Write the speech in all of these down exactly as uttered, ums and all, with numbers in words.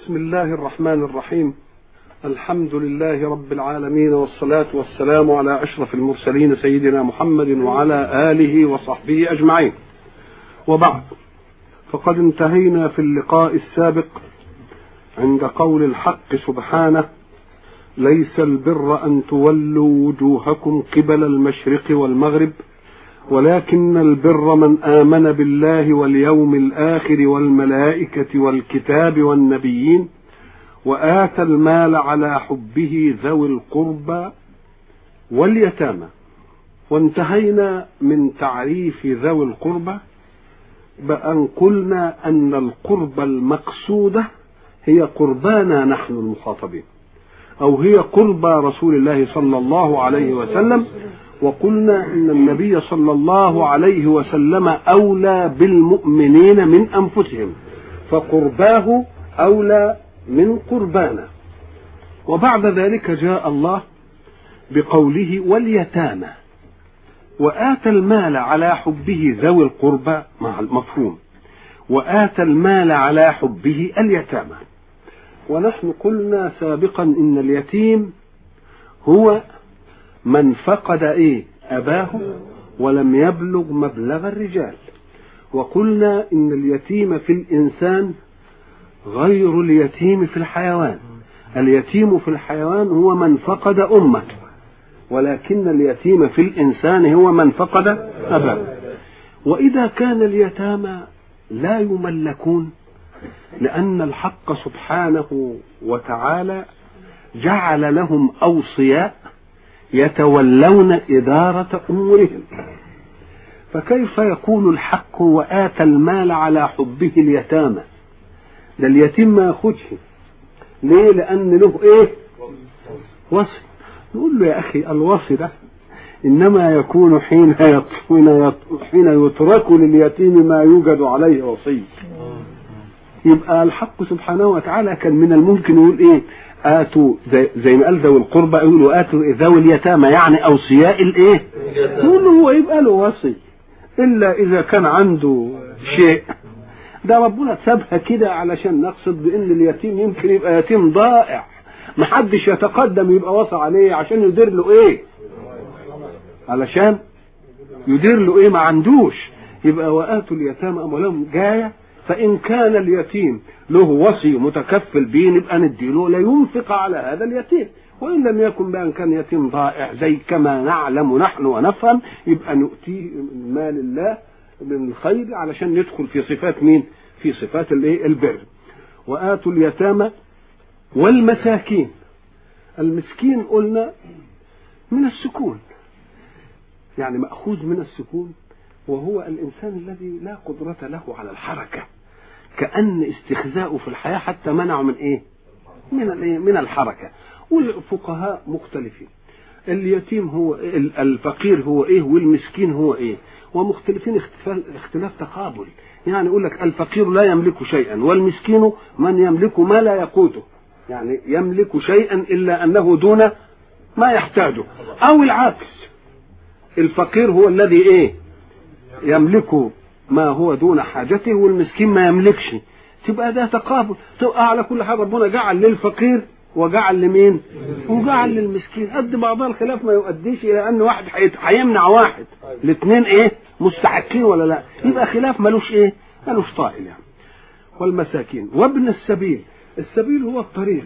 بسم الله الرحمن الرحيم. الحمد لله رب العالمين، والصلاة والسلام على أشرف المرسلين سيدنا محمد وعلى آله وصحبه أجمعين، وبعد، فقد انتهينا في اللقاء السابق عند قول الحق سبحانه: ليس البر أن تولوا وجوهكم قبل المشرق والمغرب ولكن البر من آمن بالله واليوم الآخر والملائكة والكتاب والنبيين وآتى المال على حبه ذوي القربى واليتامى. وانتهينا من تعريف ذوي القربى بأن قلنا أن القربى المقصودة هي قربانا نحن المخاطبين، أو هي قربى رسول الله صلى الله عليه وسلم. وقلنا إن النبي صلى الله عليه وسلم أولى بالمؤمنين من أنفسهم، فقرباه أولى من قربانا. وبعد ذلك جاء الله بقوله واليتامى، وآتى المال على حبه ذوي القربى مع المفهوم، وآتى المال على حبه اليتامى. ونحن قلنا سابقا إن اليتيم هو من فقد ايه اباه ولم يبلغ مبلغ الرجال. وقلنا ان اليتيم في الانسان غير اليتيم في الحيوان. اليتيم في الحيوان هو من فقد امه، ولكن اليتيم في الانسان هو من فقد اباه. واذا كان اليتامى لا يملكون، لان الحق سبحانه وتعالى جعل لهم اوصياء يتولون إدارة أمورهم، فكيف يقول الحق وآتى المال على حبه اليتامى؟ ده اليتيم ما ياخدش. ليه؟ لأن له إيه؟ وصي. نقول له يا أخي الوصي ده إنما يكون حين حين يترك لليتيم ما يوجد عليه وصي. يبقى الحق سبحانه وتعالى كان من الممكن يقول إيه؟ آتوا زي, زي ما قال ذوي القربى، يقولوا آتوا ذوي اليتامى، يعني أوصياء الإيه؟ يقولوا هو يبقى له وصي إلا إذا كان عنده شيء. ده ربنا سابها كده علشان نقصد بأن اليتيم يمكن يبقى يتيم ضائع، محدش يتقدم يبقى وصى عليه عشان يدير له إيه؟ علشان يدير له إيه؟ ما عندوش. يبقى وآتوا اليتامى أموالهم جاية، فإن كان اليتيم له وصي متكفل به نبقى نديله لا ينفق على هذا اليتيم، وإن لم يكن بأن كان يتيم ضائع زي كما نعلم نحن ونفهم يبقى نؤتيه من مال الله من الخير علشان ندخل في صفات مين؟ في صفات الايه؟ البر. وآتوا اليتامى والمساكين. المسكين قلنا من السكون، يعني مأخوذ من السكون، وهو الإنسان الذي لا قدرة له على الحركة، كأن استخزاؤه في الحياة حتى منعه من إيه؟ من الإيه؟ من الحركة. والفقهاء مختلفين، اليتيم هو الفقير هو إيه، والمسكين هو إيه، ومختلفين اختلاف, اختلاف تقابل. يعني يقول لك الفقير لا يملك شيئا، والمسكين من يملك ما لا يقوته، يعني يملك شيئا إلا أنه دون ما يحتاجه، أو العكس، الفقير هو الذي إيه؟ يملك ما هو دون حاجته، والمسكين ما يملكش. تبقى ده تقابل. تبقى على كل حال ربنا جعل للفقير وجعل لمين؟ وجعل للمسكين. قد بعضها الخلاف ما يؤديش الى ان واحد هيمنع واحد، الاثنين ايه؟ مستحقين ولا لا؟ يبقى خلاف ملوش ايه؟ ملوش طائل يعني. والمساكين وابن السبيل. السبيل هو الطريق.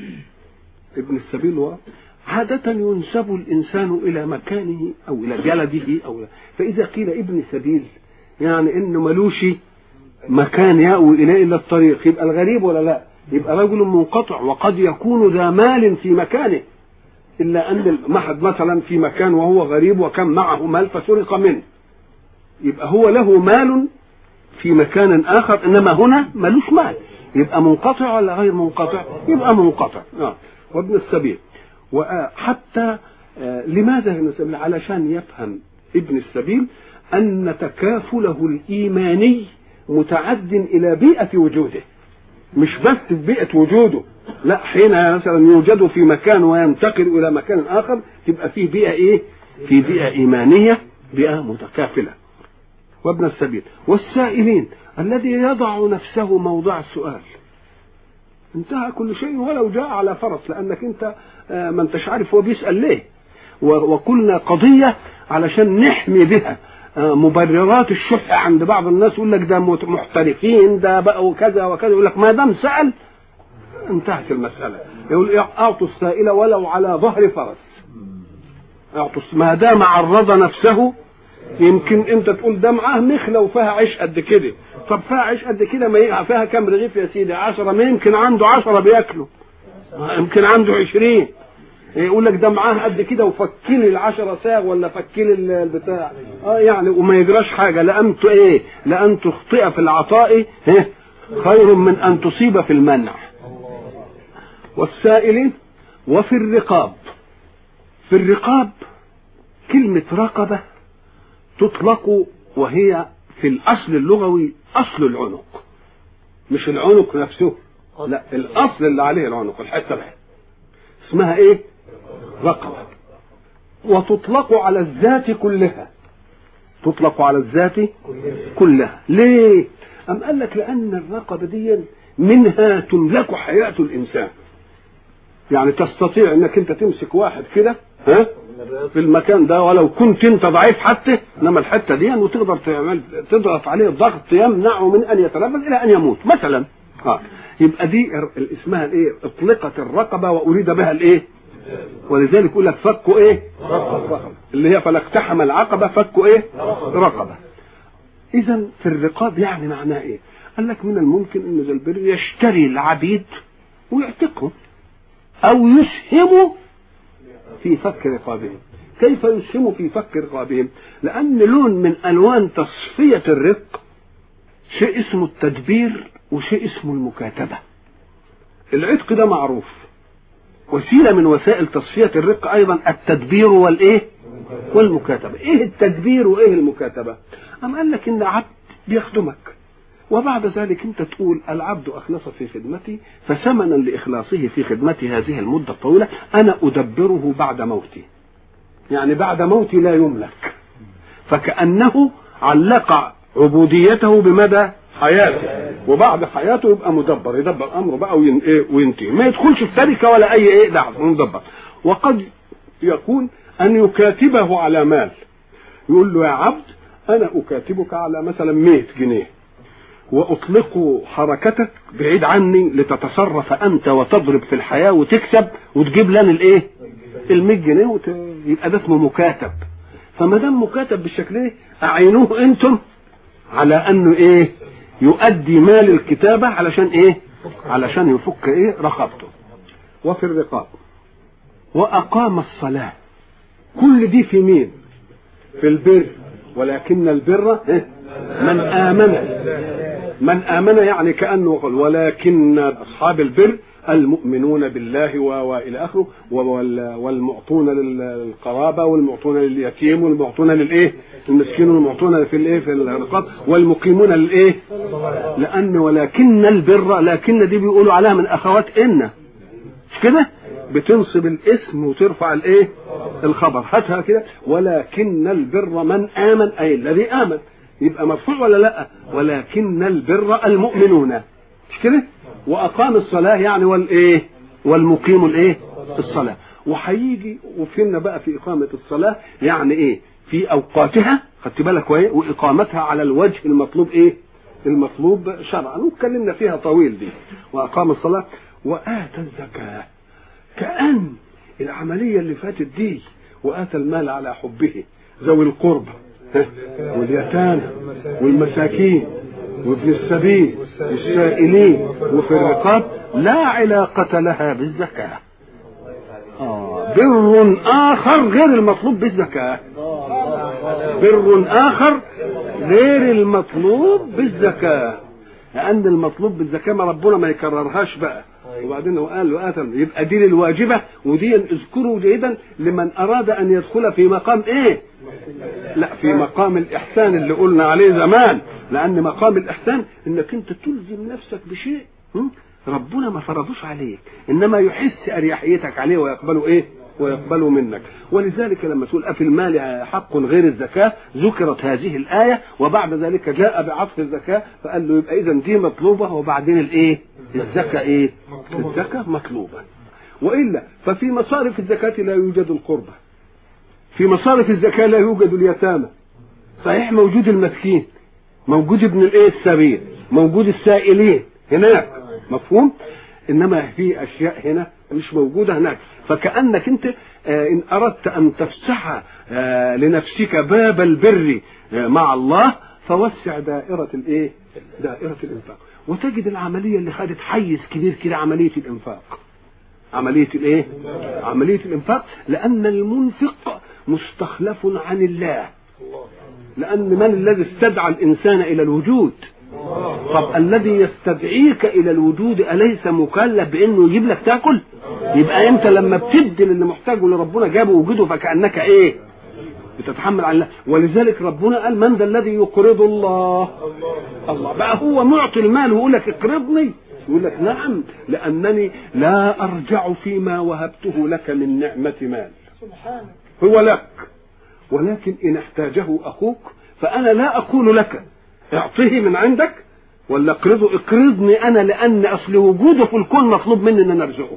ابن السبيل هو عادة ينسب الإنسان إلى مكانه أو إلى بلده أو لا. فإذا قيل ابن سبيل يعني إنه ملوش مكان يأوي إليه إلا الطريق، يبقى الغريب ولا لا؟ يبقى رجل منقطع، وقد يكون ذا مال في مكانه، إلا أن المحد مثلا في مكان وهو غريب وكان معه مال فسرق منه، يبقى هو له مال في مكان آخر، إنما هنا ملوش مال، يبقى منقطع ولا غير منقطع؟ يبقى منقطع. آه. وابن السبيل. وحتى لماذا؟ علشان يفهم ابن السبيل أن تكافله الإيماني متعد إلى بيئة وجوده، مش بس في بيئة وجوده، لا، حين مثلا يوجد في مكان وينتقل إلى مكان آخر تبقى فيه بيئة إيه؟ في بيئة إيمانية، بيئة متكافلة. وابن السبيل. والسائلين الذي يضع نفسه موضع السؤال، انتهى كل شيء ولو جاء على فرس، لانك انت ما انتش عارف هو بيسأل ليه. وقلنا قضية علشان نحمي بها مبررات الشح عند بعض الناس، يقول لك ده محترفين ده بقى وكذا وكذا، يقول لك ما دام سأل انتهت المسألة. يقول اعطوا السائل ولو على ظهر فرس، اعطوا ما دام عرض نفسه. يمكن انت تقول ده معاه نخله وفيها عيش قد كده، طب فيها عيش قد كده ما فيها كام رغيف يا سيدي؟ عشرة، ما يمكن عنده عشرة بياكلوا، يمكن عنده عشرين. يقول لك ده معاه قد كده وفكلي العشرة ساغ ولا فكلي البتاع، اه يعني وما يجراش حاجه. لأن ايه؟ لأن تخطئ في العطاء خير من ان تصيب في المنع. والسائلين وفي الرقاب. في الرقاب كلمة رقبة تطلق وهي في الأصل اللغوي أصل العنق، مش العنق نفسه، لا الأصل اللي عليه العنق، الحتة بقى اسمها إيه؟ رقبة. وتطلق على الذات كلها، تطلق على الذات كلها. ليه؟ أم قال لك لأن الرقبة دي منها تملك حياة الإنسان. يعني تستطيع انك انت تمسك واحد كده ها في المكان ده ولو كنت انت ضعيف حتى، انما الحته دي وتقدر تعمل تضغط عليه ضغط يمنعه من ان يتنفس الى ان يموت مثلا. اه يبقى دي اسمها الايه؟ اطلقت الرقبه واريد بها الايه؟ ولذلك يقول لك فكوا ايه؟ رقبه، اللي هي فلاقتحم العقبه فكوا ايه؟ رقبه. اذا في الرقاب يعني معناه ايه؟ قال لك من الممكن ان ذا البر يشتري العبيد ويعتقهم او يسهم في فك رقابهم. كيف يسهم في فك رقابهم؟ لان لون من الوان تصفية الرق شيء اسمه التدبير وشيء اسمه المكاتبة. العتق ده معروف، وسيلة من وسائل تصفية الرق ايضا التدبير والايه والمكاتبة. ايه التدبير وايه المكاتبة؟ ام قال لك ان عبد بيخدمك وبعد ذلك انت تقول العبد اخلص في خدمتي، فثمنا لاخلاصه في خدمتي هذه المده الطويله انا ادبره بعد موتي. يعني بعد موتي لا يملك، فكانه علق عبوديته بمدى حياته، وبعد حياته يبقى مدبر، يدبر امره بقى وينتهي، ما يدخلش في تركه ولا اي ايه دعوه، مدبر. وقد يكون ان يكاتبه على مال، يقول له يا عبد انا اكاتبك على مثلا مئة جنيه واطلق حركتك بعيد عني لتتصرف انت وتضرب في الحياه وتكسب وتجيب لنا الايه؟ المئة جنيه وت... يبقى ده اسمه مكاتب. فما دام مكاتب بالشكل ايه؟ اعينوه انتم على انه ايه؟ يؤدي مال الكتابه علشان ايه؟ علشان يفك ايه؟ رقبته. وفي الرقاب. واقام الصلاه. كل دي في مين؟ في البر. ولكن البر إيه؟ من آمن. من آمن يعني كأنه قال ولكن أصحاب البر المؤمنون بالله وإلى آخره، والمعطون للقرابة والمعطون لليتيم والمعطون للإيه؟ المسكين والمعطون في الإيه؟ في الرقاب والمقيمون للإيه؟ لأن ولكن البر، لكن دي بيقولوا عليها من أخوات إن، مش كده؟ بتنصب الاسم وترفع الإيه؟ الخبر. هاتها كده ولكن البر من آمن، أي الذي آمن، يبقى مرفوع ولا لا؟ ولكن البر المؤمنون، مش كده؟ واقام الصلاه يعني والايه؟ والمقيم الايه؟ الصلاه. وهيجي وفينا بقى في اقامه الصلاه يعني ايه؟ في اوقاتها، خدت بالك وايه؟ واقامتها على الوجه المطلوب ايه؟ المطلوب شرعا، واتكلمنا فيها طويل دي. واقام الصلاه واتى الزكاه. كأن العمليه اللي فاتت دي واتى المال على حبه ذوي القربى واليتامى والمساكين وابن السبيل والسائلين وفي الرقاب لا علاقة لها بالزكاة. آه بر آخر غير المطلوب بالزكاة، بر آخر غير المطلوب بالزكاة، لأن المطلوب بالزكاة ما ربنا ما يكررهاش بقى. وبعدين هو قال له آتم، يبقى دي للواجبة، ودي اذكروا جيدا لمن أراد أن يدخل في مقام إيه؟ لا، في مقام الإحسان اللي قلنا عليه زمان. لأن مقام الإحسان إنك أنت تلزم نفسك بشيء ربنا ما فرضوش عليك، إنما يحس أريحيتك عليه ويقبله إيه؟ ويقبلوا منك. ولذلك لما تقول أفي المال حق غير الزكاة ذكرت هذه الآية، وبعد ذلك جاء بعطف الزكاة فقال له يبقى إذا دي مطلوبة، وبعدين الإيه؟ الزكاة إيه؟ الزكاة مطلوبة. وإلا ففي مصارف الزكاة لا يوجد القربة، في مصارف الزكاة لا يوجد اليتامى، صحيح موجود المسكين، موجود ابن الايه السبيل، موجود السائلين هناك، مفهوم؟ انما في اشياء هنا مش موجوده هناك. فكانك انت آه ان اردت ان تفسح آه لنفسك باب البر آه مع الله فوسع دائره الايه؟ دائره الانفاق، وتجد العمليه اللي خدت حيز كبير كده عمليه الانفاق. عمليه الايه؟ عمليه الانفاق، لان المنفق مستخلف عن الله، لأن من الذي استدعى الإنسان إلى الوجود؟ طب الذي يستدعيك إلى الوجود أليس مكلف بأنه يجيب لك تاكل؟ يبقى أنت لما بتبذل اللي محتاجه لربنا جابه وجوده فكأنك إيه؟ بتتحمل على الله. ولذلك ربنا قال من ذا الذي يقرض الله؟ الله. بقى هو معطي المال ويقول لك اقرضني، يقول لك نعم لأنني لا أرجع فيما وهبته لك من نعمة مال، هو لك، ولكن إن احتاجه أخوك فأنا لا أقول لك اعطيه من عندك ولا اقرضه، اقرضني أنا، لأن أصل وجوده في الكون مطلوب مني أن أنا أرزقه،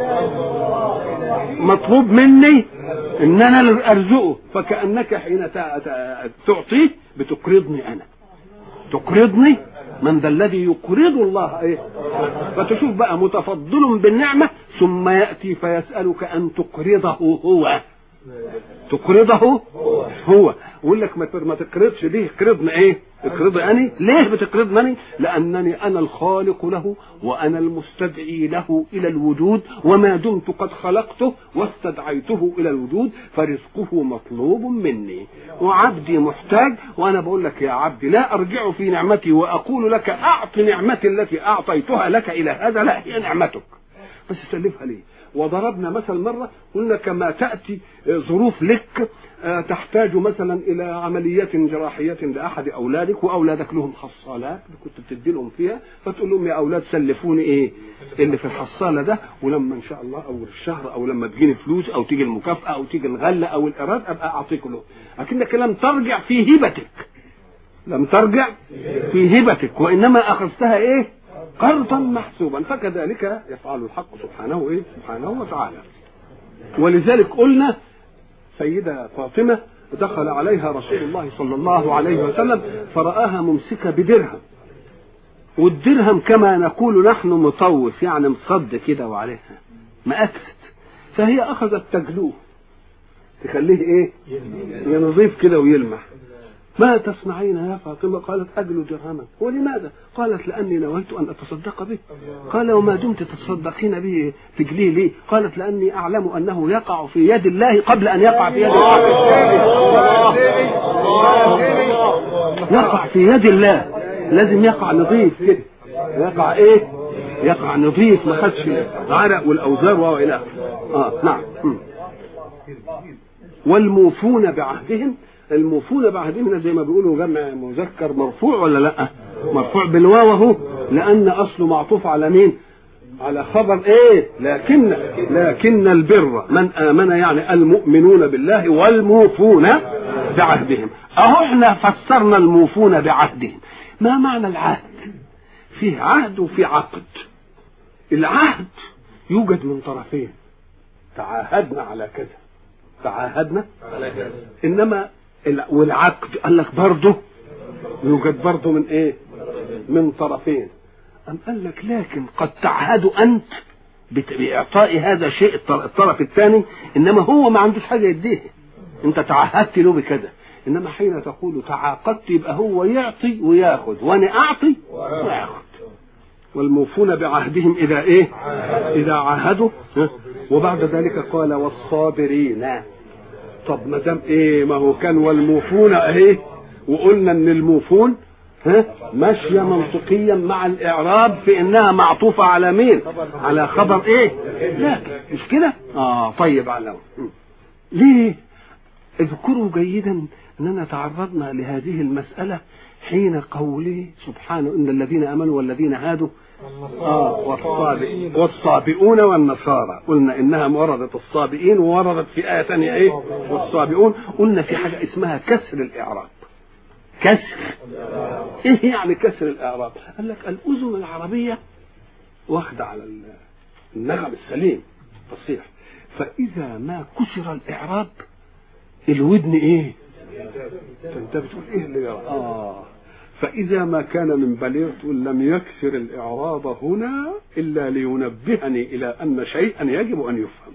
مطلوب مني أن أنا أرزقه. فكأنك حين تعطيه بتقرضني أنا، تقرضني من ذا الذي يقرض الله ايه؟ فتشوف بقى متفضل بالنعمة ثم يأتي فيسألك أن تقرضه هو، تقرضه هو. يقول لك ما تقرضش دي، اقرضني ايه؟ اقرضي اني. ليه بتقرضني؟ لانني انا الخالق له وانا المستدعي له الى الوجود، وما دمت قد خلقته واستدعيته الى الوجود فرزقه مطلوب مني، وعبدي محتاج، وانا بقول لك يا عبدي لا ارجع في نعمتي واقول لك اعط نعمتي التي اعطيتها لك الى هذا، لا هي نعمتك بس سلفها لي. وضربنا مثل مرة قلنا كما تأتي ظروف لك تحتاج مثلا إلى عملية جراحية لأحد أولادك، وأولادك لهم حصالات كنت بتدي لهم فيها، فتقول لهم يا أولاد سلفوني إيه اللي في الحصالة ده، ولما إن شاء الله أول الشهر أو لما تجيني فلوس أو تيجي المكافأة أو تيجي الغلة أو الإيراد أبقى أعطيك له. لكنك لم ترجع في هبتك، لم ترجع في هبتك، وإنما أخذتها إيه؟ قرضا محسوبا. فكذلك يفعل الحق سبحانه ايه؟ سبحانه وتعالى. ولذلك قلنا سيدة فاطمة دخل عليها رسول الله صلى الله عليه وسلم فرآها ممسكة بدرهم، والدرهم كما نقول نحن مطوف يعني مصد كده وعليها مأكسد، فهي أخذت تجلوه تخليه ايه؟ ينظيف كده ويلمح. ما تصنعين يا فاطمة؟ قالت أجل درهما. ولماذا؟ قالت لأني نويت أن أتصدق به. قال وما دمت تتصدقين به تجليه ليه؟ قالت لأني أعلم أنه يقع في يد الله قبل أن يقع في يد الله، يقع في يد الله لازم يقع نظيف كده، يقع إيه؟ يقع نظيف ما خدش عرق والأوزار وإلى آخره. آه نعم. والموفون بعهدهم، الموفون بعهدهم زي ما بيقولوا جمع مذكر مرفوع ولا لا؟ مرفوع بالواو اهو، لان اصله معطوف على مين؟ على خبر ايه؟ لكن لكن البر من امن، يعني المؤمنون بالله والموفون بعهدهم. اهو احنا فسرنا الموفون بعهدهم. ما معنى العهد؟ فيه عهد وفيه عقد. العهد يوجد من طرفين، تعاهدنا على كذا، تعاهدنا على كذا. انما والعقد قال لك برضه يوجد برضه من ايه؟ من طرفين. أم قال لك لكن قد تعهدوا أنت بإعطاء هذا الشيء الطرف الثاني، إنما هو ما عندوش حاجة يديه، أنت تعهدت له بكذا. إنما حين تقول تعاقدت يبقى هو يعطي وياخذ، وأنا أعطي وياخذ. والموفون بعهدهم إذا إيه؟ إذا عاهدوا. وبعد ذلك قال والصابرين. طب ما دام ايه؟ ما هو كان والموفون اهي، وقلنا ان الموفون ها ماشيه منطقيا مع الاعراب في انها معطوفه على مين؟ على خبر ايه؟ لا مش كده؟ اه طيب على ليه؟ اذكروا جيدا اننا تعرضنا لهذه المساله حين قوله سبحانه ان الذين امنوا والذين هادوا اه والصابئين والصابئون والنصارى. قلنا انها وردت الصابئين ووردت في آية ثانية ايه والصابئون. قلنا في حاجة اسمها كسر الإعراب. كسر ايه يعني كسر الإعراب؟ قال لك الأذن العربية واخدة على النغم السليم فصيح، فإذا ما كسر الإعراب الودن ايه انت بتقول ايه اللي يرى؟ اه فإذا ما كان من بليغ تقول لم يكسر الإعراب هنا إلا لينبهني إلى أن شيئا يجب أن يفهم،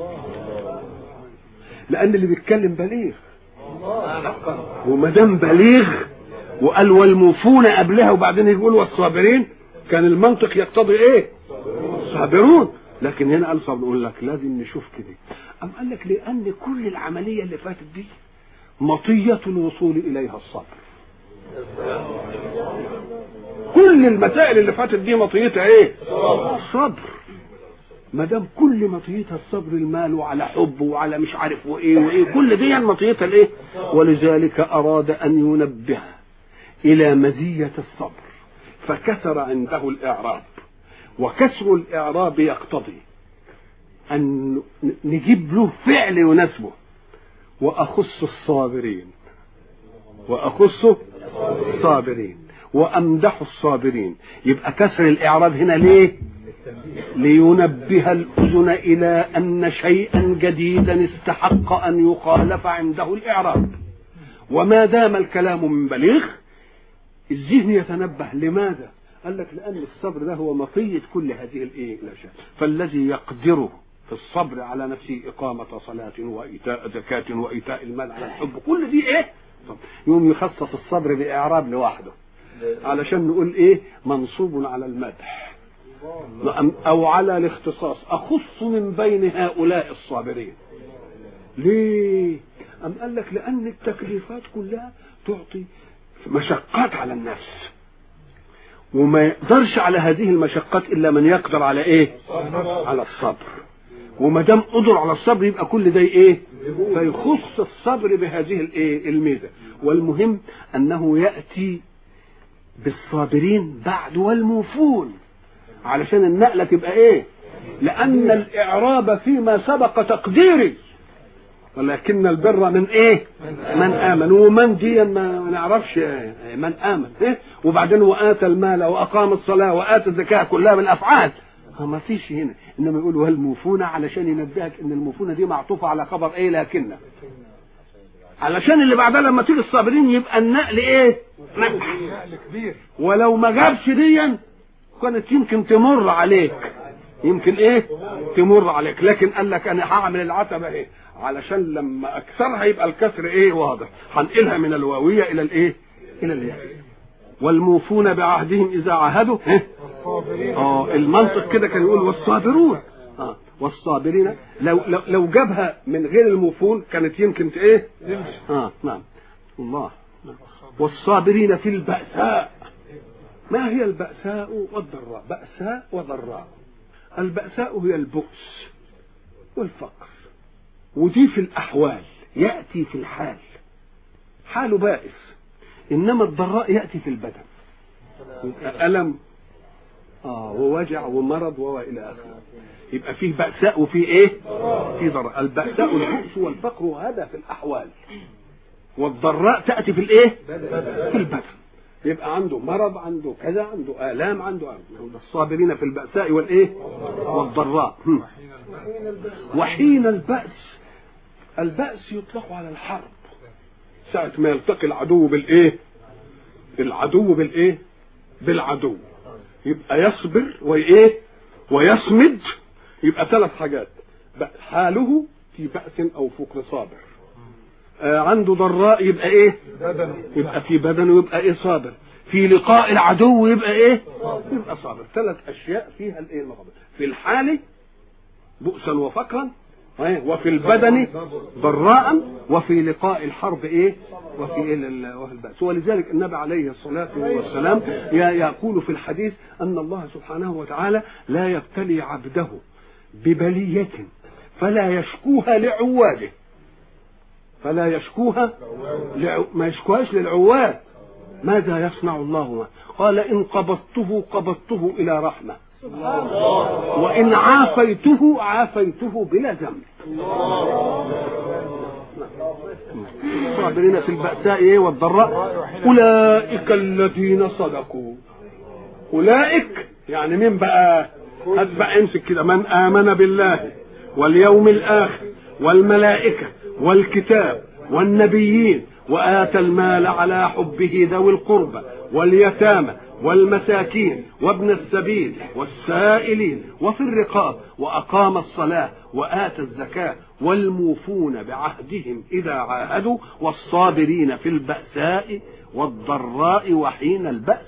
لأن اللي بيتكلم بليغ، وما دام بليغ وقال والموفون قبلها وبعدين يقول والصابرين، كان المنطق يقتضي ايه؟ الصابرون، لكن هنا قال صابر. نقول لك لازم نشوف كده. أم قال لك لأن كل العملية اللي فاتت دي مطية الوصول إليها الصبر. كل المسائل اللي فاتت دي مطيتها ايه؟ الصبر. ما دام كل مطيتها الصبر، المال وعلى حب وعلى مش عارف وايه وايه، كل دي مطيتها الايه؟ ولذلك اراد ان ينبه الى مزية الصبر فكسر عنده الاعراب. وكسر الاعراب يقتضي ان نجيب له فعل يناسبه. واخص الصابرين واخص الصابرين وامدح الصابرين. يبقى كسر الاعراب هنا ليه؟ لينبه الاذن الى ان شيئا جديدا استحق ان يخالف عنده الاعراب. وما دام الكلام من بليغ الذهن يتنبه. لماذا؟ قال لك لان الصبر ده هو مطية كل هذه الايه الاشياء. فالذي يقدره في الصبر على نفسه اقامة صلاة وايتاء زكاة وايتاء المال على الحب، كل دي ايه؟ يوم يخصص الصبر باعراب لوحده علشان نقول ايه؟ منصوب على المدح او على الاختصاص. اخص من بين هؤلاء الصابرين. ليه؟ ام قال لك لان التكليفات كلها تعطي مشقات على النفس، وما يقدرش على هذه المشقات الا من يقدر على ايه؟ على الصبر. وما دام قدر على الصبر يبقى كل ده ايه؟ فيخص الصبر بهذه الايه الميزه. والمهم انه ياتي بالصابرين بعد والموفون علشان النقله تبقى ايه؟ لان الاعراب فيما سبق تقديري، ولكن البر من ايه؟ من امن. ومن دي ما نعرفش إيه؟ من امن إيه؟ وبعدين واتى المال واقام الصلاه واتى الزكاه، كلها من افعال. ما فيش هنا، انما يقول والموفون علشان ينبهك ان الموفون دي معطوفه على خبر ايه؟ لكن علشان اللي بعدها لما تيجي الصابرين يبقى النقل ايه؟ نقل كبير. ولو ما جابش ديا كانت يمكن تمر عليك، يمكن ايه؟ تمر عليك. لكن قال لك انا هعمل العتبه ايه؟ علشان لما اكسرها يبقى الكسر ايه؟ واضح. هنقلها من الواويه الى الايه؟ الى الياء. والموفون بعهدهم اذا عاهدوا إيه؟ اه المنطق كده كان يقول والصابرون. اه والصابرين لو لو, لو جابها من غير الموفون كانت يمكن ايه؟ اه نعم الله. والصابرين في البأساء. ما هي البأساء والضراء؟ بأساء وضراء. البأساء هي البؤس والفقر، ودي في الأحوال يأتي في الحال، حاله بائس. إنما الضراء يأتي في البدن، ألم آه ووجع ومرض وإلى آخره. يبقى فيه بأساء وفيه إيه؟ في ضراء. البأساء البؤس والفقر هذا في الأحوال، والضراء تأتي في الإيه؟ في البدن. يبقى عنده مرض، عنده كذا، عنده آلام، عنده عنده الصابرين في البأساء والإيه؟ والضراء. وحين البأس، البأس يطلق على الحرب، ساعة ما يلتقي العدو بالإيه؟ العدو بالإيه؟ بالعدو. يبقى يصبر وإيه؟ ويصمد. يبقى ثلاث حاجات: حاله في بأس أو فقر صابر. آه عنده ضراء يبقى ايه؟ يبقى في بدنه يبقى ايه؟ صابر. في لقاء العدو يبقى ايه؟ يبقى صابر. ثلاث اشياء فيها الايه؟ المقابل. في الحال بؤسا وفقرا، وفي البدن ضراء، وفي لقاء الحرب ايه؟ وفي ايه؟ وفي البأس. ولذلك النبي عليه الصلاة والسلام يقول في الحديث ان الله سبحانه وتعالى لا يبتلي عبده ببلية فلا يشكوها لعواده، فلا يشكوها لعو... ما يشكوهاش للعواد، ماذا يصنع الله؟ قال إن قبضته قبضته إلى رحمة، وإن عافيته عافيته بلا ذنب. صابرين في البأساء والضراء أولئك الذين صدقوا. أولئك يعني مين بقى؟ هات بقى امسك كده، من آمن بالله واليوم الآخر والملائكة والكتاب والنبيين وآتى المال على حبه ذوي القربى واليتامى والمساكين وابن السبيل والسائلين وفي الرقاب وأقام الصلاة وآتى الزكاة والموفون بعهدهم إذا عاهدوا والصابرين في البأساء والضراء وحين البأس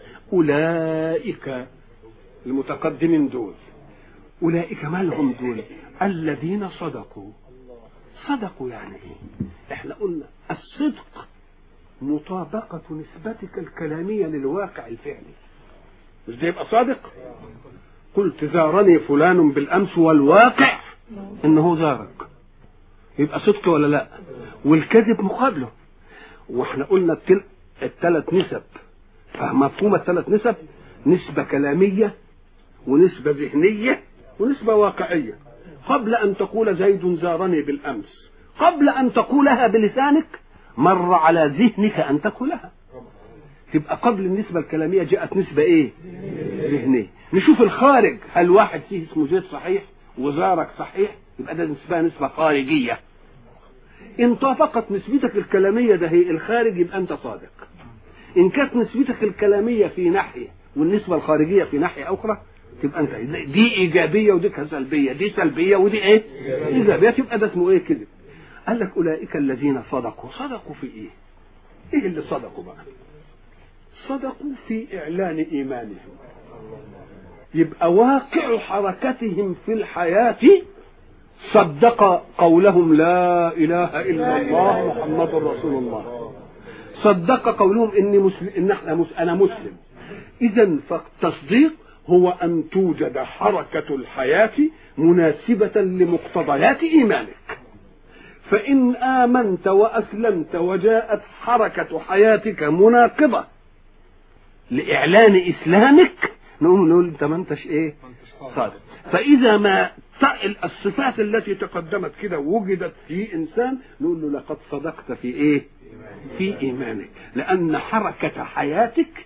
أولئك المتقدمين دول. أولئك ما لهم دول؟ الذين صدقوا. صدقوا يعني ايه؟ احنا قلنا الصدق مطابقة نسبتك الكلامية للواقع الفعلي. مش ده يبقى صادق؟ قلت زارني فلان بالأمس والواقع انه زارك، يبقى صدق ولا لا؟ والكذب مقابله. واحنا قلنا التل... الثلاث نسب، فمفهوم الثلاث نسب؟ نسبة كلامية ونسبة ذهنية ونسبة واقعية. قبل أن تقول زيد زارني بالأمس، قبل أن تقولها بلسانك مر على ذهنك أن تقولها، تبقى قبل النسبة الكلامية جاءت نسبة إيه؟ ذهنية. نشوف الخارج، هل واحد فيه اسمه زيد صحيح وزارك صحيح، يبقى ده نسبة نسبة خارجية. إن طابقت نسبتك الكلامية ده هي الخارج يبقى أنت صادق. إن كانت نسبتك الكلامية في ناحية والنسبة الخارجية في ناحية أخرى تبقى أنت دي إيجابية ودي سلبية، دي سلبية ودي إيه؟ إيجابية، تبقى ده اسمه إيه كده؟ قال لك أولئك الذين صدقوا. صدقوا في إيه؟ إيه اللي صدقوا بقى؟ صدقوا في إعلان إيمانهم. يبقى واقع حركتهم في الحياة صدق قولهم لا إله إلا الله محمد رسول الله. صدق قولهم إني مسلم، إن إحنا مس... أنا مسلم. إذن فالتصديق هو أن توجد حركة الحياة مناسبة لمقتضيات إيمانك. فإن آمنت وأسلمت وجاءت حركة حياتك مناقضة لإعلان إسلامك نقول نقول أنت ما أنتش إيه؟ صادق. فإذا ما الصفات التي تقدمت كده وجدت في إنسان نقول له لقد صدقت في إيه؟ في إيمانك، لأن حركة حياتك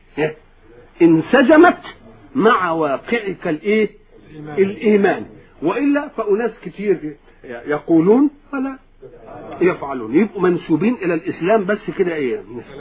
انسجمت مع واقعك الإيه؟ الإيمان. وإلا فأناس كتير يقولون ولا يفعلون، يبقوا منسوبين إلى الإسلام بس كده إيه؟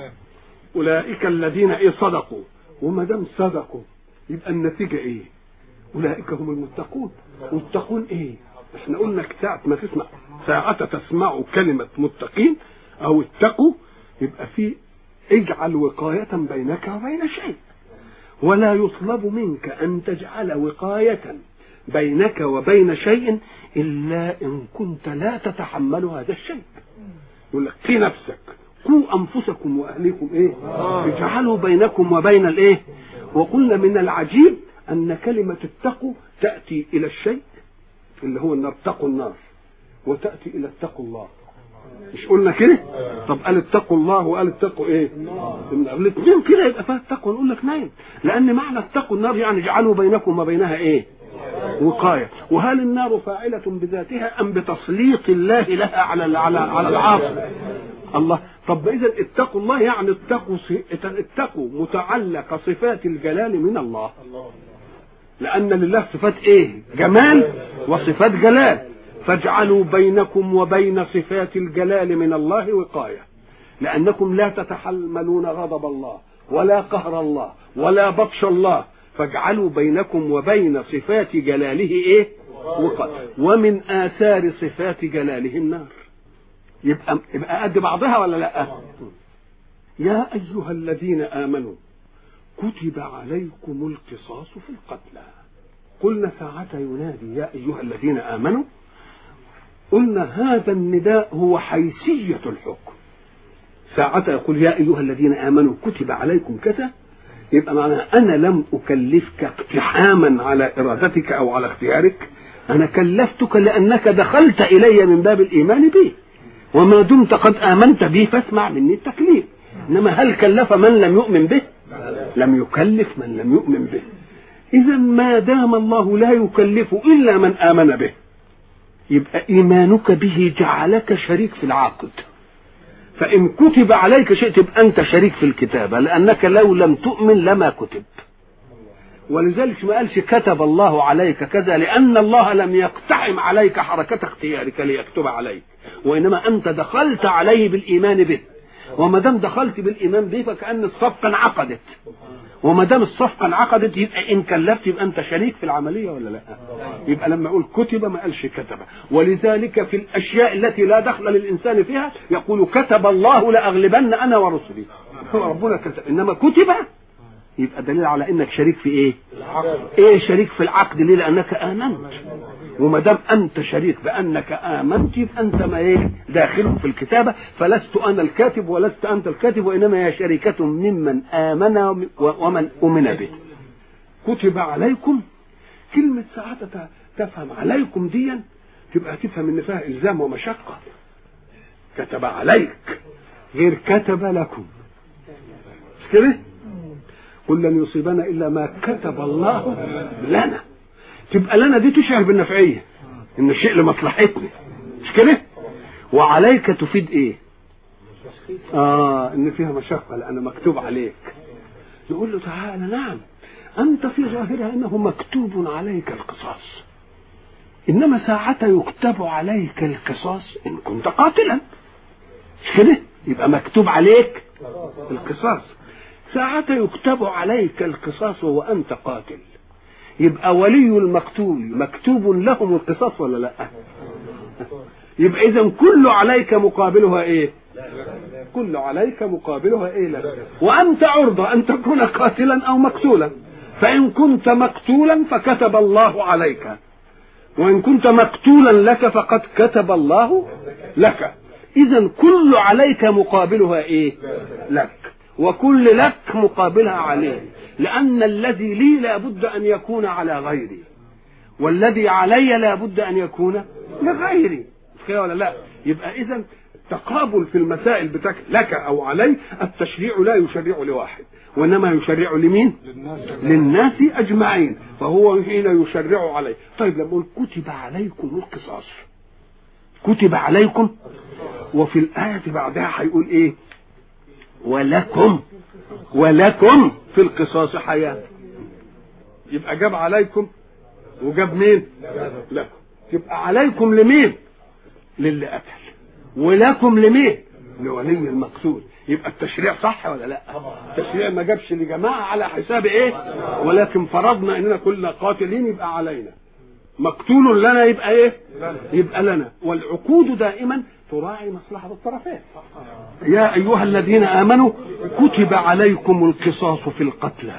أولئك الذين إيه صدقوا. وما دام صدقوا يبقى النتيجة إيه؟ أولئك هم المتقون. والتقون إيه؟ إحنا قلنا ساعة ما تسمع ساعة تسمع كلمة متقين أو اتقوا يبقى في اجعل وقاية بينك وبين شيء، ولا يطلب منك أن تجعل وقاية بينك وبين شيء إلا إن كنت لا تتحمل هذا الشيء. يقول لك في نفسك قوا أنفسكم وأهليكم إيه؟ اجعلوا بينكم وبين الإيه؟ وقلنا من العجيب أن كلمة اتقوا تأتي إلى الشيء اللي هو النار، اتقوا النار، وتأتي إلى اتقوا الله. مش قلنا كده؟ طب قال اتقوا الله وقال اتقوا ايه؟ النار. الاثنين كده يبقى فيها التقوى. نقول لك نايم، لأن معنى اتقوا النار يعني اجعلوا بينكم وبينها ايه؟ وقاية. وهل النار فاعلة بذاتها أم بتسليط الله لها على على على العاصي؟ الله. طب إذا اتقوا الله يعني اتقوا اتقوا متعلق صفات الجلال من الله، لأن لله صفات ايه؟ جمال وصفات جلال. فاجعلوا بينكم وبين صفات الجلال من الله وقاية، لأنكم لا تتحملون غضب الله ولا قهر الله ولا بطش الله، فاجعلوا بينكم وبين صفات جلاله ايه؟ وقاية. ومن آثار صفات جلاله النار. يبقى يبقى قد بعضها ولا لا؟ يا أيها الذين آمنوا كتب عليكم القصاص في القتلى. قلنا ساعة ينادي يا أيها الذين آمنوا، قلنا هذا النداء هو حيثية الحكم. ساعة يقول يا أيها الذين آمنوا كتب عليكم كذا، يبقى معناها أنا لم أكلفك اقتحاما على إرادتك أو على اختيارك، أنا كلفتك لأنك دخلت إلي من باب الإيمان به، وما دمت قد آمنت به فاسمع مني التكليف. انما هل كلف من لم يؤمن به؟ لم يكلف من لم يؤمن به. اذا ما دام الله لا يكلف الا من امن به، يبقى ايمانك به جعلك شريك في العقد. فان كتب عليك شيء تبقى انت شريك في الكتابه، لانك لو لم تؤمن لما كتب. ولذلك ما قالش كتب الله عليك كذا، لان الله لم يقتحم عليك حركه اختيارك ليكتب عليك، وانما انت دخلت عليه بالايمان به. وما دام دخلت بالايمان به فكأن الصفقه انعقدت، وما دام الصفقه انعقدت يبقى ان كلفت يبقى انت شريك في العمليه ولا لا؟ يبقى لما اقول كتب ما قالش كتب. ولذلك في الاشياء التي لا دخل للانسان فيها يقول كتب الله لاغلبن انا ورسلي. ربنا كتب، انما كتب يبقى دليل على انك شريك في ايه؟ ايه شريك في العقد. ليه؟ لانك امنت. وما دام انت شريك بانك امنت يبقى انت ما ايه؟ داخل في الكتابه. فلست انا الكاتب ولست انت الكاتب، وانما هي شركه ممن امن ومن امن به. كتب عليكم، كلمه ساعتها تفهم عليكم ديا تبقى تفهم ان فيها الزام ومشقه. كتب عليك غير كتب لكم، مش كده؟ قل لن يصيبنا الا ما كتب الله لنا. تبقى لنا دي تشعر بالنفعيه، ان الشيء لمصلحتنا، مش كده؟ وعليك تفيد ايه؟ اه ان فيها مشقه لان مكتوب عليك. نقول له تعالى نعم انت في ظاهرها انه مكتوب عليك القصاص، انما ساعة يكتب عليك القصاص ان كنت قاتلا، مش كده؟ يبقى مكتوب عليك القصاص. ساعة يكتب عليك القصاص وأنت قاتل، يبقى ولي المقتول مكتوب لهم القصاص ولا لا؟ يبقى إذن كل عليك مقابلها إيه؟ كل عليك مقابلها إيه؟ لا. وأنت عرضة أن تكون قاتلا أو مقتولا، فإن كنت مقتولا فكتب الله عليك، وإن كنت مقتولا لك فقد كتب الله لك. إذن كل عليك مقابلها إيه؟ لك، وكل لك مقابلها عليه، لأن الذي لي لابد أن يكون على غيري، والذي علي لابد أن يكون لغيري، مش ولا لا؟ يبقى إذن تقابل في المسائل بتاعك لك أو علي. التشريع لا يشرع لواحد، وإنما يشرع لمين؟ للناس أجمعين. فهو حين يشرع عليه. طيب لما نقول كتب عليكم القصاص، كتب عليكم، وفي الآية بعدها هيقول إيه؟ ولكم ولكم في القصاص حياة. يبقى جاب عليكم وجاب مين؟ لكم. يبقى عليكم لمين؟ للي قتل، ولكم لمين؟ لولي المقتول. يبقى التشريع صح ولا لا؟ التشريع ما جابش لجماعة على حساب ايه؟ ولكن فرضنا اننا كلنا قاتلين يبقى علينا، مقتول لنا يبقى ايه؟ يبقى لنا. والعقود دائما تراعي مصلحة الطرفين. يا أيها الذين آمنوا كتب عليكم القصاص في القتلى،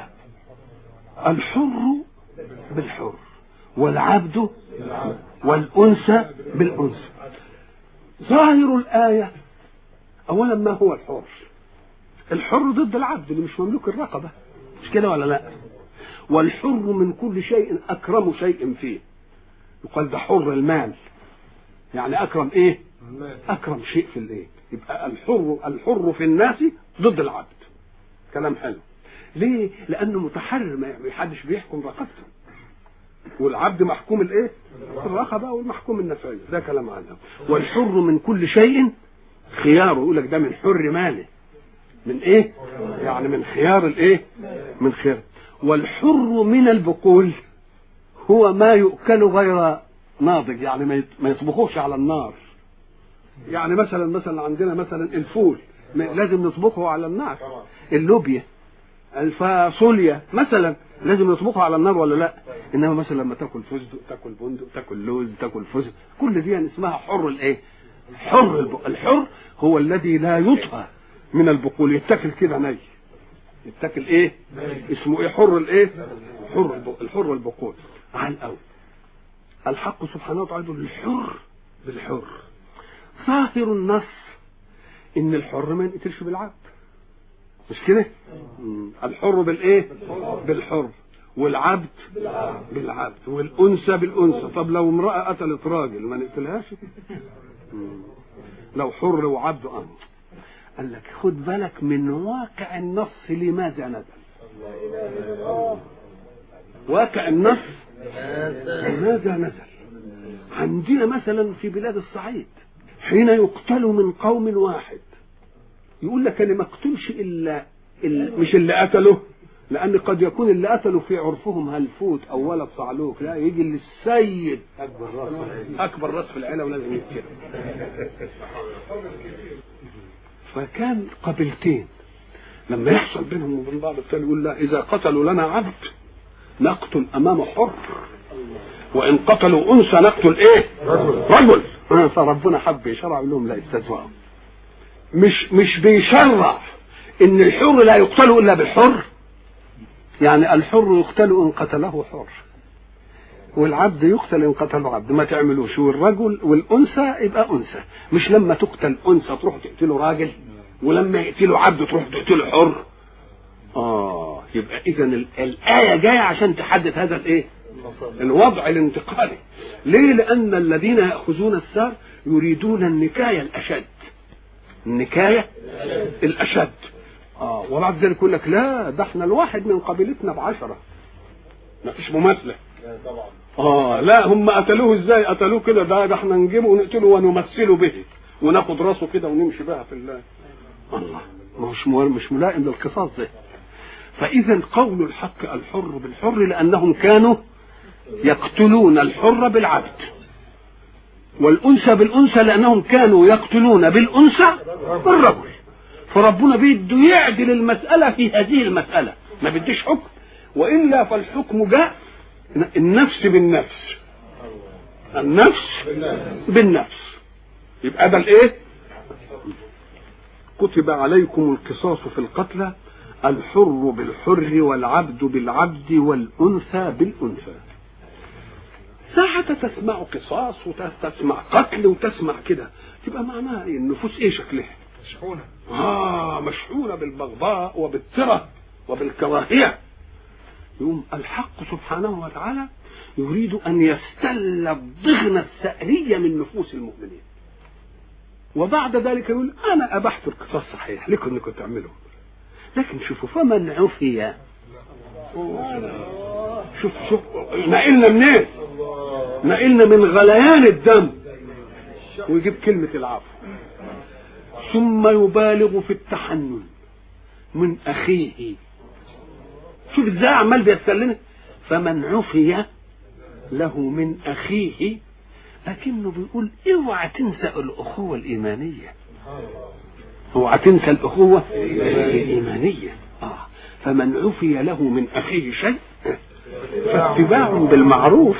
الحر بالحر والعبد والأنثى بالأنثى. ظاهر الآية أولا ما هو الحر؟ الحر ضد العبد اللي مش مملوك الرقبة، مش كده ولا لا؟ والحر من كل شيء أكرم شيء فيه، يقال ده حر المال، يعني أكرم إيه؟ أكرم شيء في الإيه؟ يبقى الحر الحر في الناس ضد العبد. كلام حلو. ليه؟ لأنه متحرر، ما حدش بيحكم رقبته، والعبد محكوم الإيه؟ الرقبة والمحكوم النفعية. ده كلام عنه. والحر من كل شيء خياره، يقول لك ده من حر ماله، من إيه؟ يعني من خيار الإيه؟ من خيار. والحر من البقول هو ما يؤكل غير ناضج، يعني ما يطبخوش على النار. يعني مثلا مثلا عندنا مثلا الفول لازم نطبخه على النار، اللوبيا الفاصوليا مثلا لازم نطبخه على النار ولا لا؟ انما مثلا لما تاكل فستق، تاكل بندق، تاكل لوز، تاكل فستق، كل دي يعني اسمها حر الايه؟ حر البقول. الحر هو الذي لا يطهى من البقول، يتاكل كده ني، يتاكل ايه؟ اسمه ايه؟ حر الايه؟ حر الحر البقول. على الاول الحق سبحانه وتعالى يقول الحر بالحر. ظاهر النص ان الحر ما ينقتلش بالعبد، مش كده؟ الحر بالايه؟ بالحر، والعبد بالعبد، والانثى بالانثى. طب لو امراه قتلت راجل ما نقتلهاش؟ لو حر وعبد امر. قال لك خد بالك من واقع النص لماذا نزل. واقع النص لماذا نزل. عندنا مثلا في بلاد الصعيد حين يقتل من قوم واحد يقول لك انا ما اقتلش الا مش اللي قتله، لان قد يكون اللي قتله في عرفهم هلفوت او ولد صعلوك، لا يجي للسيد اكبر راس اكبر راس في العيله ولازم يقتله. فكان قبيلتين لما يحصل بينهم وبين بعض الثاني يقول لا اذا قتلوا لنا عبد نقتل امامه حر، وان قتلوا انثى نقتل ايه رجل. فربنا حب يشرع لهم لا يستهزئوا، مش مش بيشرع ان الحر لا يقتل الا بالحر، يعني الحر يقتل ان قتله حر والعبد يقتل ان قتله عبد، ما تعملوش. والرجل والانثى يبقى انثى، مش لما تقتل انثى تروح تقتله راجل ولما يقتله عبد تروح تقتله حر. اه يبقى اذا الايه جايه عشان تحدد هذا الايه الوضع الانتقالي. ليه؟ لان الذين ياخذون الثار يريدون النكايه الاشد، النكايه الاشد. اه وبعد ذلك يقول لك لا ده احنا الواحد من قبيلتنا بعشرة، ما فيش مماثله. اه لا هم قتلوه ازاي؟ قتلوه كده، ده ده احنا نجيبه ونقتله ونمثله به وناخد راسه كده ونمشي بها في الله. الله مش مش ملائم للقصاص ده. فاذا قول الحق الحر بالحر لانهم كانوا يقتلون الحر بالعبد، والانثى بالانثى لانهم كانوا يقتلون بالانثى بالرجل. فربنا بيده يعدل المساله في هذه المساله، ما بديش حكم، والا فالحكم جاء النفس بالنفس، النفس بالنفس. يبقى ده الايه؟ كتب عليكم القصاص في القتلى الحر بالحر والعبد بالعبد والانثى بالانثى. ساعة تسمع قصاص وتسمع قتل وتسمع كده تبقى معناها ايه؟ النفوس ايه شكلها؟ مشحونة. اه مشحونة بالبغضاء وبالترة وبالكراهية. يقوم الحق سبحانه وتعالى يريد ان يستل الضغن الثأرية من نفوس المؤمنين، وبعد ذلك يقول انا ابحت القصاص صحيح لكم انكم تعملوا، لكن شوفوا فمن عفي. شوف شوف نقلنا منين؟ نقلنا من غليان الدم ويجيب كلمة العفو. ثم يبالغ في التحنن من اخيه. شوف ازاي عمال بيتسلنا. فمن عفي له من اخيه، لكنه بيقول اوعى تنسى الاخوة الايمانية، اوعى تنسى الاخوة الايمانية. اه فمن عفي له من اخيه شيء فاتباع بالمعروف.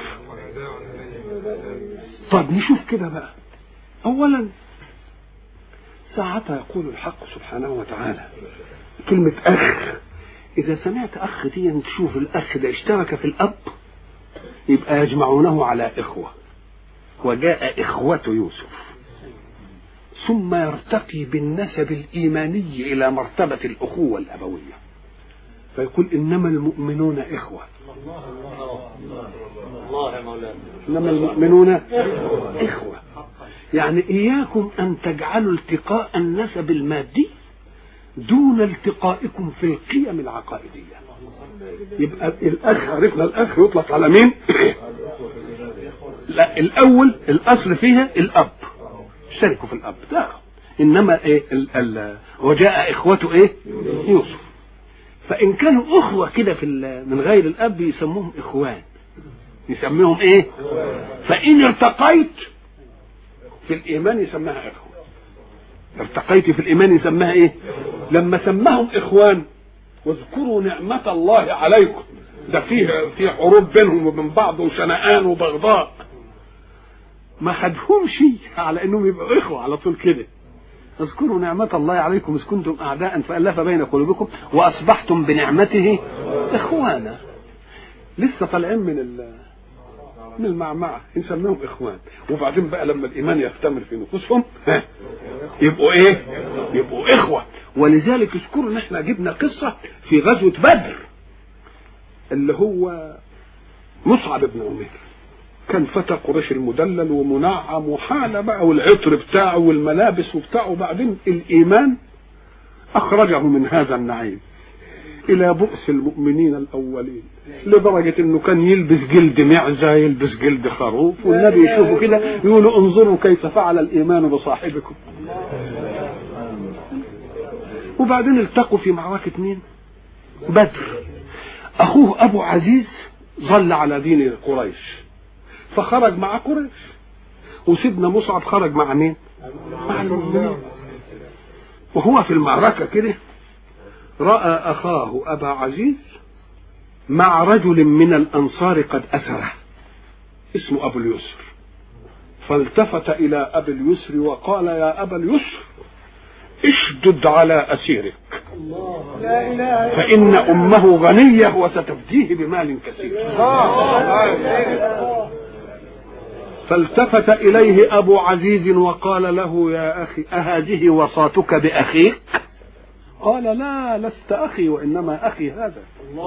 طب نشوف كده بقى. اولا ساعتها يقول الحق سبحانه وتعالى كلمة اخ. اذا سمعت اخ دي تشوف الاخ ده اشترك في الاب يبقى يجمعونه على اخوة، وجاء اخوة يوسف، ثم يرتقي بالنسب الايماني الى مرتبة الاخوة الابوية، فيقول انما المؤمنون اخوة. انما المؤمنون اخوة، يعني اياكم ان تجعلوا التقاء النسب المادي دون التقائكم في القيم العقائدية. يبقى الاخ عرفنا الاخ يطلق على مين؟ لا الاول الاصل فيها الاب، شاركوا في الاب. لا انما ايه ال ال وجاء اخوته ايه؟ يوسف. فان كانوا اخوه كده في من غير الاب يسموهم اخوان، يسميهم ايه؟ فان ارتقيت في الايمان يسميها اخوه. ارتقيت في الايمان يسميها ايه؟ لما سماهم اخوان واذكروا نعمة الله عليكم، ده فيه في حروب بينهم وبين بعض وشنآن وبغضاء، ما خدهمش على انهم يبقوا اخوه على طول كده. اذكروا نعمة الله عليكم إذ كنتم أعداء فألف بين قلوبكم وأصبحتم بنعمته إخوانا. لسه طالعين من من المعمعة نسميهم إخوان، وبعدين بقى لما الإيمان يختمر في نفوسهم يبقوا إيه؟ يبقوا إخوة. ولذلك اذكروا إن إحنا جبنا قصة في غزوة بدر اللي هو مصعب بن عمير، كان فتى قريش المدلل ومنعم وحالة بقى والعطر بتاعه والملابس وبتاعه، وبعدين الإيمان أخرجه من هذا النعيم إلى بؤس المؤمنين الأولين، لدرجة إنه كان يلبس جلد معزة، يلبس جلد خروف، والنبي يشوفه كده يقولوا انظروا كيف فعل الإيمان بصاحبكم. وبعدين التقوا في معركة مين؟ بدر. أخوه أبو عزيز ظل على دين قريش فخرج مع قريش، وسيدنا مصعب خرج مع مين؟ مع المؤمنين. وهو في المعركة كده رأى أخاه أبا عزيز مع رجل من الأنصار قد أسره اسمه أبو اليسر، فالتفت إلى أبي اليسر وقال يا أبا اليسر اشدد على أسيرك فإن أمه غنية وستفديه بمال كثير. فالتفت إليه أبو عزيز وقال له يا أخي أهذه وصاتك بأخيك؟ قال لا لست أخي وإنما أخي هذا.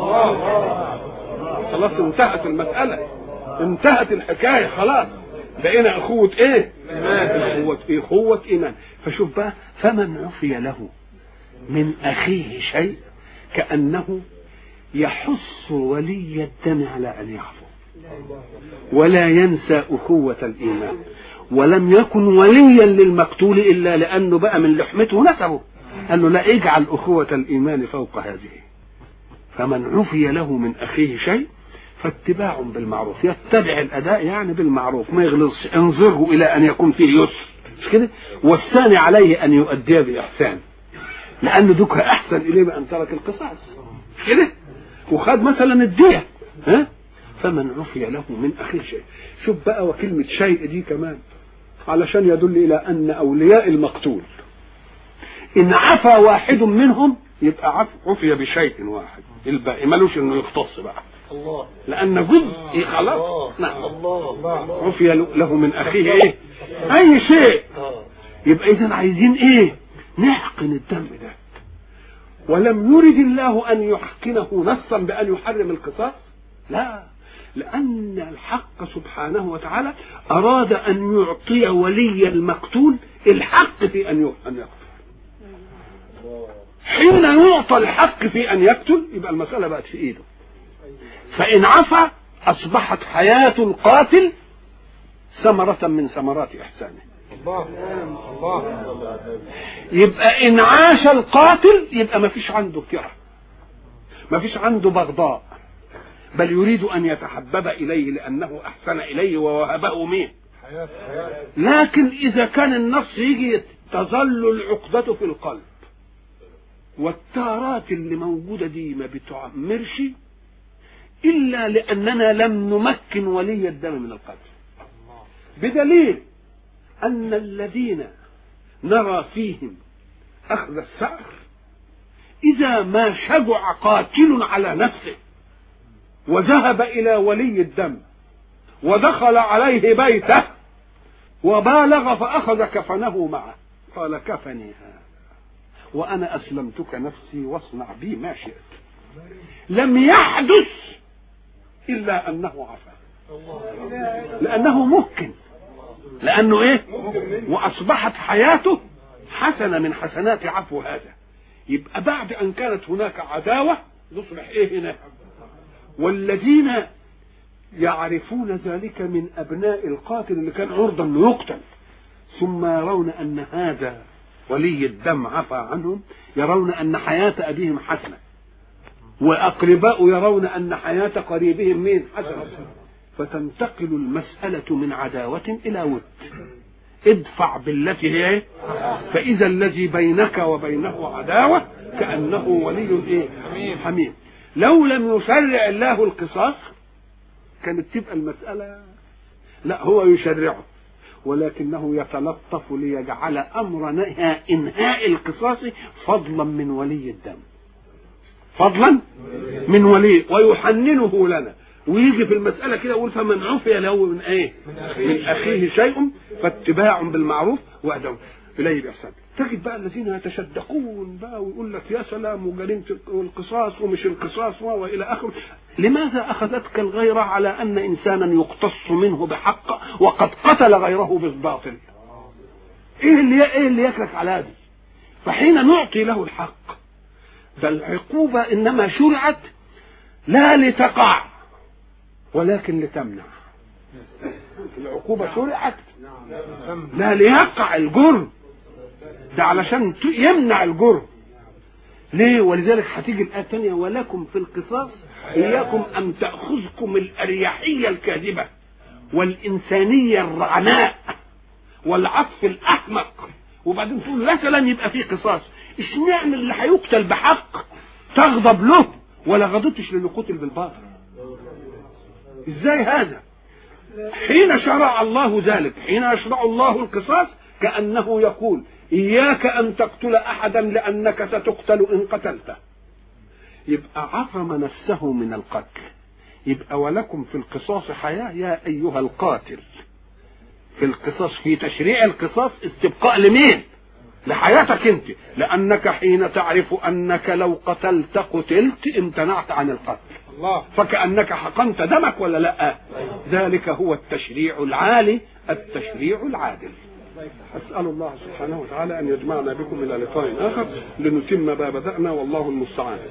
خلاص انتهت المسألة، انتهت الحكاية، خلاص بقينا أخوة إيه؟ أخوة إيه؟ أخوة إيمان. فشوف بقى فمن عفي له من أخيه شيء كأنه يحث ولي الدم على أن يعفو ولا ينسى أخوة الإيمان، ولم يكن وليا للمقتول إلا لأنه بقى من لحمته نسبه، قال له لا اجعل أخوة الإيمان فوق هذه. فمن عفي له من أخيه شيء فاتباع بالمعروف، يتبع الأداء يعني بالمعروف ما يغلظش، انظره إلى أن يكون فيه يسر، مش كده؟ والثاني عليه أن يؤديه بإحسان، لأن دوك أحسن إليه بأن ترك القصاص، مش كده؟ وخد مثلا الدية، ها؟ فمن عفي له من أخيه شيء. شوف بقى وكلمة شيء دي كمان علشان يدل إلى أن أولياء المقتول إن عفى واحد منهم يبقى عفي بشيء واحد، الباقي ملوش إنه يختص بقى الله، لأن جزء خلاص. نعم عفي له من أخيه إيه؟ أي شيء. يبقى إذن عايزين إيه؟ نحقن الدم ده. ولم يرد الله أن يحقنه نصا بأن يحرم القصاص، لا، لأن الحق سبحانه وتعالى أراد أن يعطي ولي المقتول الحق في أن يقتل. حين يعطى الحق في أن يقتل يبقى المسألة بقت في إيده، فإن عفى أصبحت حياة القاتل ثمرة من ثمرات إحسانه. يبقى إن عاش القاتل يبقى ما فيش عنده كره، ما فيش عنده بغضاء، بل يريد أن يتحبب إليه لأنه أحسن إليه ووهبه مين. لكن إذا كان النص يجي تظل العقدة في القلب والتارات اللي موجودة دي ما بتعمرش إلا لأننا لم نمكن ولي الدم من القتل، بدليل أن الذين نرى فيهم أخذ الثأر إذا ما شجع قاتل على نفسه وذهب إلى ولي الدم ودخل عليه بيته وبالغ فأخذ كفنه معه قال كفني هذا وأنا أسلمتك نفسي واصنع بي ما شئت، لم يحدث إلا أنه عفا، لأنه ممكن، لأنه إيه؟ وأصبحت حياته حسنة من حسنات عفو هذا. يبقى بعد أن كانت هناك عداوة نصبح إيه هنا؟ والذين يعرفون ذلك من أبناء القاتل اللي كان عرضا أنه يقتل ثم يرون أن هذا ولي الدم عفى عنهم، يرون أن حياة أبيهم حسنة، وأقرباء يرون أن حياة قريبهم مين حسنة، فتنتقل المسألة من عداوة إلى ود. ادفع بالتي هي، فإذا الذي بينك وبينه عداوة كأنه ولي إيه؟ حميم. لو لم يشرع الله القصاص كانت تبقى المسألة، لا هو يشرعه ولكنه يتلطف ليجعل أمر إنهاء القصاص فضلا من ولي الدم، فضلا من ولي، ويحننه لنا، ويجي في المسألة كده يقول فمن عفي له من ايه؟ من أخيه شيء فاتباع بالمعروف وأداء إليه بإحسان. تجد بقى الذين يتشدقون بقى ويقول لك يا سلام وجريمة القصاص ومش القصاص وإلى آخره. لماذا أخذتك الغيرة على أن إنسانا يقتص منه بحق وقد قتل غيره بالباطل؟ إيه اللي إيه اللي يكلك على هذا؟ فحين نعطي له الحق فالعقوبة إنما شرعت لا لتقع ولكن لتمنع. العقوبة شرعت لا ليقع الجرم، ده علشان يمنع الجرم. ليه؟ ولذلك هتيجي الآية الثانية ولكم في القصاص إياكم أن تأخذكم الأريحية الكاذبة والإنسانية الرعناء والعطف الأحمق، وبعدين تقول مثلا يبقى في قصاص. اشمعنى اللي هيقتل بحق تغضب له ولا غضبتش للي قتل بالباطل؟ ازاي هذا؟ حين شرع الله ذلك، حين يشرع الله القصاص كأنه يقول إياك أن تقتل أحدا لأنك ستقتل إن قتلته، يبقى عصم نفسه من القتل. يبقى ولكم في القصاص حياة يا أيها القاتل. في القصاص، في تشريع القصاص استبقاء لمين؟ لحياتك انت، لأنك حين تعرف أنك لو قتلت قتلت امتنعت عن القتل، الله، فكأنك حقنت دمك ولا لا؟ ذلك هو التشريع العالي، التشريع العادل. أسأل الله سبحانه وتعالى أن يجمعنا بكم إلى لقاء آخر لنتم ما بدأنا، والله المستعان.